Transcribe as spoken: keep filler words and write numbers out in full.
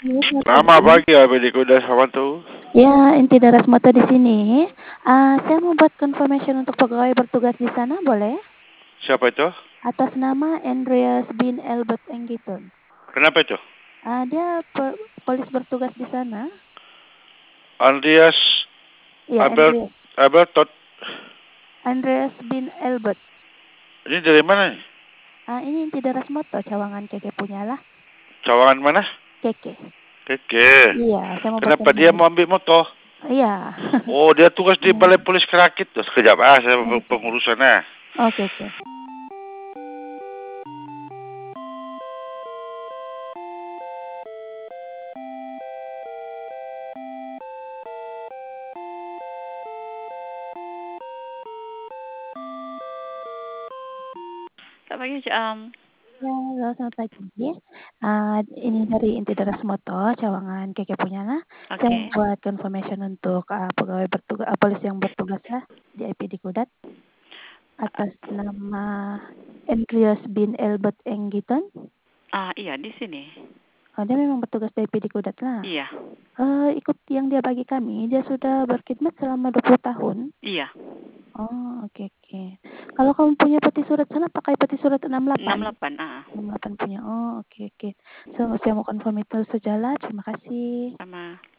Halo, selamat Selamat pagi. pagi, adik udah sama tuh. Ya, Inti Darasmata di sini. Uh, saya mau buat confirmation untuk pegawai bertugas di sana, boleh? Siapa itu? Atas nama Andreas bin Elbert Enggiton. Kenapa itu? Uh, dia per- polis bertugas di sana. Andreas Ya, Albert Andreas. Albert Todd. Andreas bin Elbert. Ini dari mana nih? Uh, ini Inti Darasmata, cawangan Keke punya lah. Cawangan mana? Keke. Keke. Iya, saya mau buat Kenapa dia confirmation. mau ambil motor? Iya. Oh, dia tugas di Ya. Balai Polis Kerakit tuh. Sekejap ah, saya Oke, pengurusannya. oke. Oke. Selamat pagi, Cik Am. Ya, halo, selamat pagi. Uh, ini dari Inti Darasmata, cawangan Keke punya lah. Saya Oke. buat confirmation untuk uh, pegawai bertugas, uh, polis yang bertugas lah di I P D Kudat atas nama Andreas bin Elbert Enggiton. Ah, iya di sini. Oh, dia memang bertugas di I P D Kudat lah. Iya. Uh, ikut yang dia bagi kami, dia sudah berkhidmat selama dua puluh tahun. Iya. Oh, oke okay, oke. Okay. Kalau kamu punya peti surat sana, pakai peti surat enam puluh delapan. enam puluh delapan, ah. enam puluh delapan punya. Oh, oke okay, oke. Okay. So, saya mau confirm itu saja lah. Terima kasih. Sama.